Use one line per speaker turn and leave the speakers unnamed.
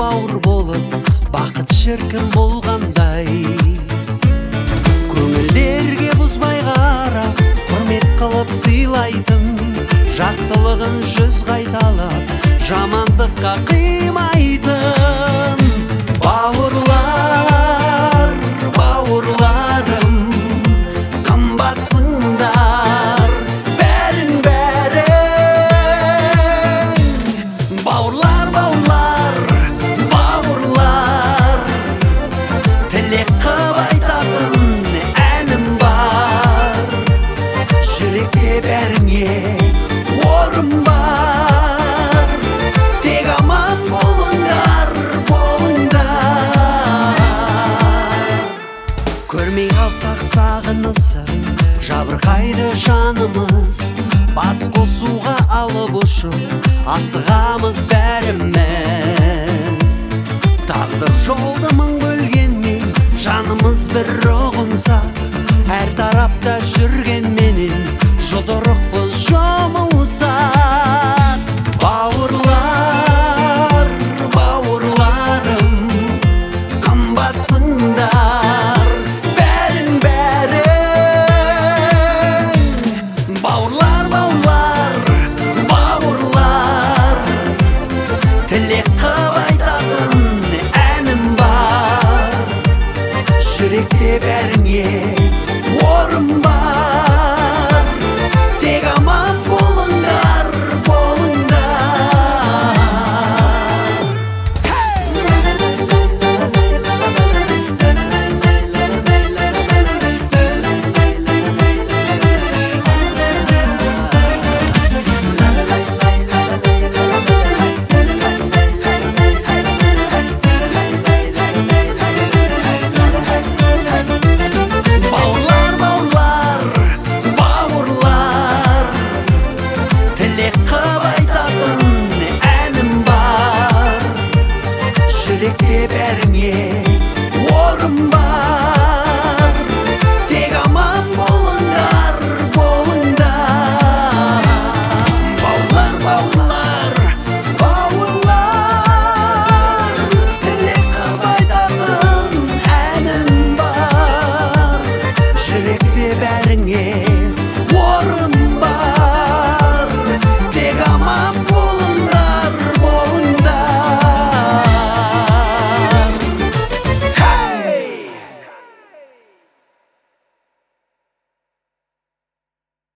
бауыр болып, бақыт шіркін болғандай. Көңілдерге бұзбай қарап, құрмет қылып сыйлайтын, жақсылығын жүз қайталап, жамандыққа қимайтын. Бауырлар, бауырларым, қымбатсыңдар бәрің. Бауырлар, бауырлар, бауырлар, тілек қып айтатын әнім бар. Жүректе бәріңе орын бар, тек аман болыңдар, болыңдар. Көрмей қалсақ сағынысып, жабырқайды жанымыз, бас қосуға алып ұшып, асығамыз бәріміз. Тағдыр жолды мың бөлгенмен, жанымыз бір ұғынса, әр тарапта жүргенменен жұдырықпыз жұмылсақ. Бауырлар, бауырларым, қымбатсыңдар бәрің. Бауырлар, бауырлар, бауырлар, тілек